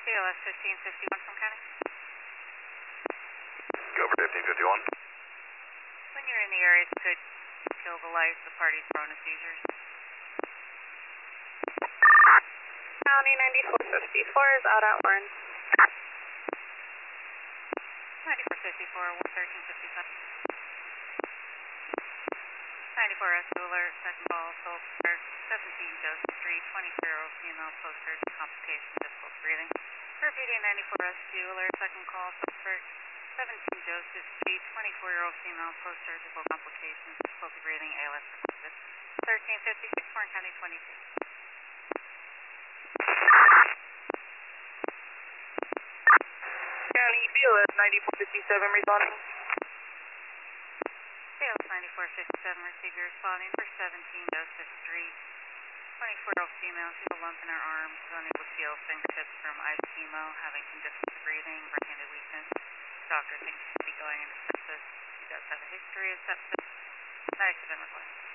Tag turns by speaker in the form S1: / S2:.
S1: KLS 1551 from County.
S2: Go for 1551.
S1: When you're in the area, it could kill the life. The party's prone to seizures.
S3: County 9454 is out at Orange.
S1: 9454, 1357. 94S alert, second call, soul alert, 17 Joseph Street, 24-year-old female, post-surge complications, difficult breathing. Repeating 94S2 alert, second call, suspect, 17 Joseph Street, 24-year-old female, post-surgical complications, difficulty breathing, ALS reported. 1356, Warren County 22.
S3: County BLS 9457 responding.
S1: ALS 9457, receiver responding for 17 Joseph Street, 24-year-old female, she has a lump in her arm, is unable to feel fingertips from IV chemo, having some difficulty breathing, right-handed weakness. Doctor thinks she should be going into sepsis. She does have a history of sepsis. Medics have been requested.